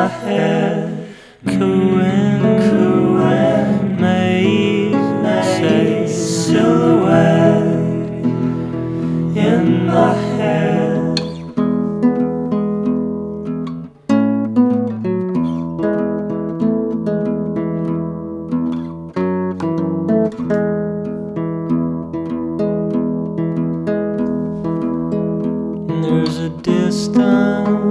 my head, cooing, may say silhouette in my head. There's a distance